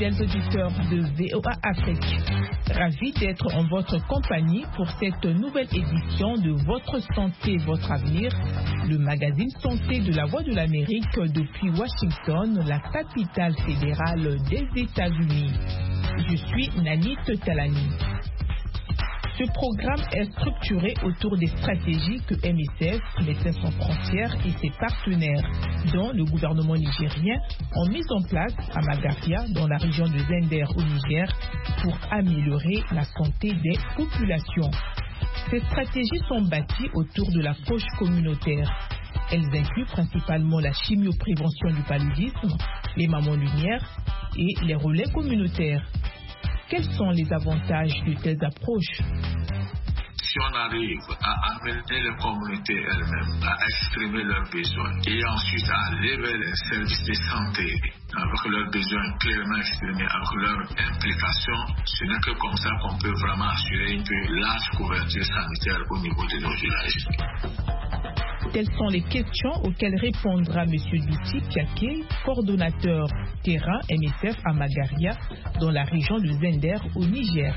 fidèles auditeurs de VOA Afrique. Ravi d'être en votre compagnie pour cette nouvelle édition de Votre Santé, Votre Avenir, le magazine santé de la Voix de l'Amérique depuis Washington, la capitale fédérale des États-Unis. Je suis Nanit Talani. Ce programme est structuré autour des stratégies que MSF, Médecins sans frontières et ses partenaires, dont le gouvernement nigérien, ont mis en place à Magaria, dans la région de Zender au Niger, pour améliorer la santé des populations. Ces stratégies sont bâties autour de l'approche communautaire. Elles incluent principalement la chimioprévention du paludisme, les mamans lumière et les relais communautaires. Quels sont les avantages de telles approches? Si on arrive à amener les communautés elles-mêmes à exprimer leurs besoins et ensuite à lever les services de santé avec leurs besoins clairement exprimés, avec leur implication, ce n'est que comme ça qu'on peut vraiment assurer une plus large couverture sanitaire au niveau de nos villages. Telles sont les questions auxquelles répondra M. Douti Piaké, coordonnateur terrain MSF à Magaria, dans la région de Zender au Niger.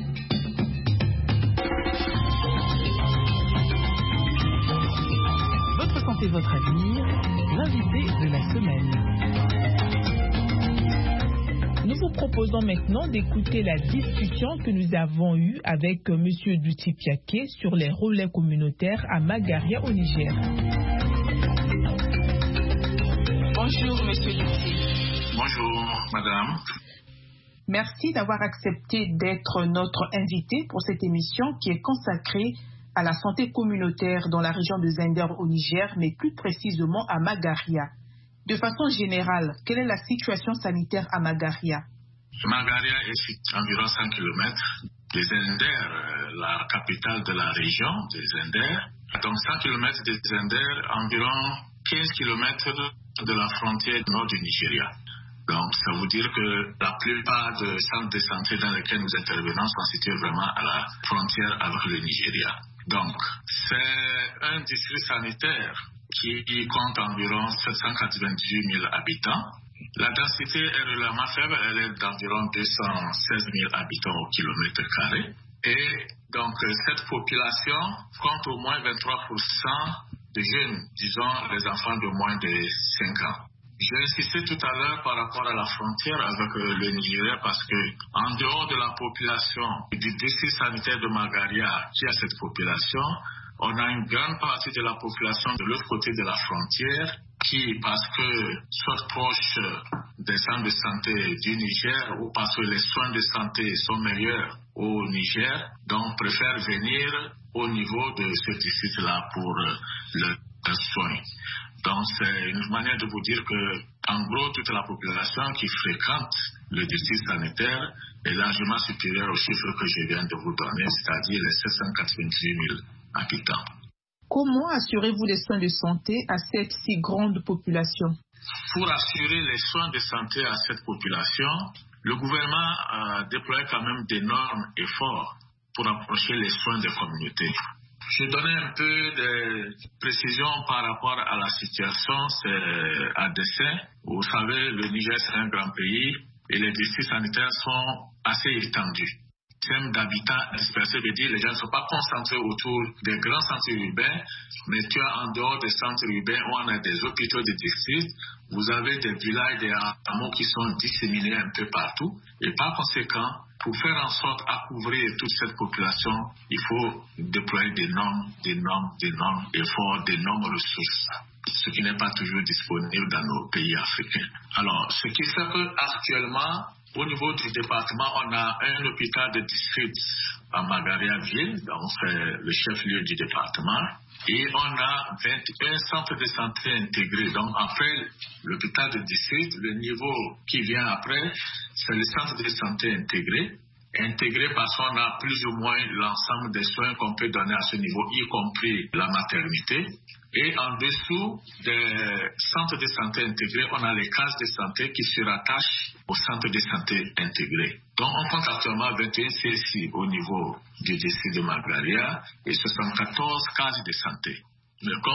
Votre santé, votre avenir, l'invité de la semaine. Nous vous proposons maintenant d'écouter la discussion que nous avons eue avec M. Douti Piaké sur les relais communautaires à Magaria au Niger. Bonjour M. Douti. Bonjour Madame. Merci d'avoir accepté d'être notre invité pour cette émission qui est consacrée à la santé communautaire dans la région de Zender au Niger, mais plus précisément à Magaria. De façon générale, quelle est la situation sanitaire à Magaria? Magaria est située à environ 100 km de Zender, la capitale de la région de Zender. Donc 100 km de Zender, environ 15 km de la frontière nord du Nigeria. Donc ça veut dire que la plupart des centres de santé dans lesquels nous intervenons sont situés vraiment à la frontière avec le Nigeria. Donc c'est un district sanitaire qui compte environ 798 000 habitants. La densité est relativement faible, elle est d'environ 216 000 habitants au kilomètre carré. Et donc cette population compte au moins 23% de jeunes, disons les enfants de moins de 5 ans. J'ai insisté tout à l'heure par rapport à la frontière avec le Nigeria parce que en dehors de la population du district sanitaire de Magaria qui a cette population, on a une grande partie de la population de l'autre côté de la frontière qui, parce que soit proche des centres de santé du Niger ou parce que les soins de santé sont meilleurs au Niger, donc préfèrent venir au niveau de ce district-là pour leurs soins. Donc c'est une manière de vous dire que, en gros, toute la population qui fréquente le district sanitaire est largement supérieure aux chiffres que je viens de vous donner, c'est-à-dire les 798 000 habitants. Comment assurez-vous les soins de santé à cette si grande population? Pour assurer les soins de santé à cette population, le gouvernement a déployé quand même d'énormes efforts pour approcher les soins des communautés. Je vais donner un peu de précision par rapport à la situation, c'est à dessein. Vous savez, le Niger c'est un grand pays et les districts sanitaires sont assez étendus. Thème d'habitat dispersé veut dire que les gens ne sont pas concentrés autour des grands centres urbains, mais tu as en dehors des centres urbains où on a des hôpitaux de district, vous avez des villages, des hameaux qui sont disséminés un peu partout. Et par conséquent, pour faire en sorte à couvrir toute cette population, il faut déployer d'énormes efforts, d'énormes ressources, ce qui n'est pas toujours disponible dans nos pays africains. Alors, ce qui fait qu'actuellement, au niveau du département, on a un hôpital de district à Magaria-Ville, donc c'est le chef-lieu du département, et on a 21 centres de santé intégrés. Donc après l'hôpital de district, le niveau qui vient après, c'est le centre de santé intégré parce qu'on a plus ou moins l'ensemble des soins qu'on peut donner à ce niveau, y compris la maternité. Et en dessous des centres de santé intégrés, on a les cases de santé qui se rattachent aux centres de santé intégrés. Donc on compte actuellement 21 CSI au niveau du district de Magaria et 74 cases de santé. Mais comme